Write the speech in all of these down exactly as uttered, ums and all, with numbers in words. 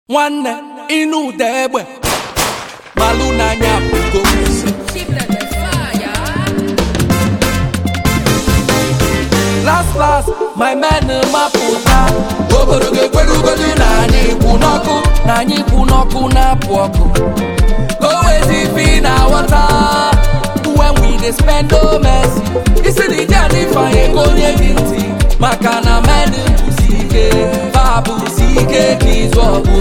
Nwanne inu degbe malu n'anya bugo last last my man maputa obodo gekwerugodu na anyị kwu n'ọkụ na anyị kwu n'ọkụ na-apụ ọkụ go easy na water when we dey spend no mercy isi dị dị ifanye ka onye gị ntị maka na men bụzi ike ha bụzi ike ka izu ọgụ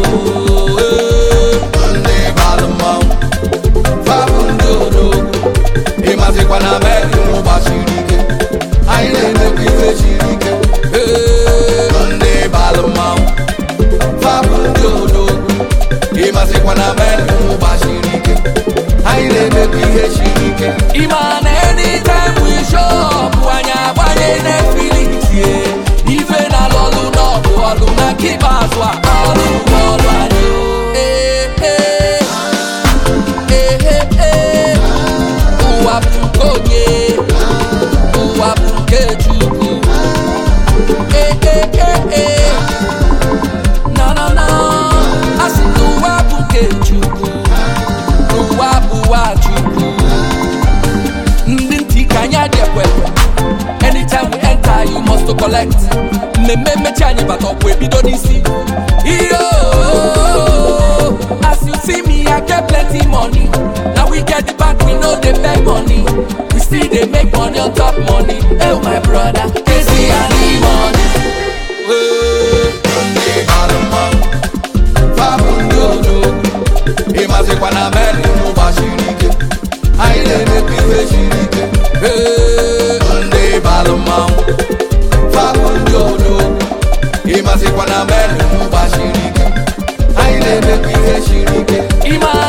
ndị balụ mmanwụ fa bụ ndị odogwu ịmazikwa na men gbasiri ike anyị na-emekwa ife siri ike ndị balụ mmanwụ fa bụ ndị odogwu ịmazikwa na men gbasiri ike anyị na-emekwa ihe siri ike ịma na anytime we show up anyị agbanye Netflix ife na lọlụ n'ọgụ ọlụ na nke ikpeazụ a ọlụ ọlụ anyị ụwa bụ nke onye ụwa bụ nke Chukwu na na na asị na ụwa bụ nke Chukwu ụwa bụ ụwa Chukwu ndị ntị ka anyị adịekwe anytime we enter you must to collect mmemme mmechi anyị bata ọkwa ebido n'isi iyo as you see me I get plenty money now we get the back we no dey beg money we still dey make money on top money oh my brother Kezi and money ndị balụ mmanwụ fa bụ ndị odogwu ịmazikwa na men gbasiri ike anyị na-emekwa ife siri ike ndị balụ mmanwụ fa bụ ndị odogwu ịmazikwa na men gbasiri ike anyị na-emekwa ihe siri ike ịma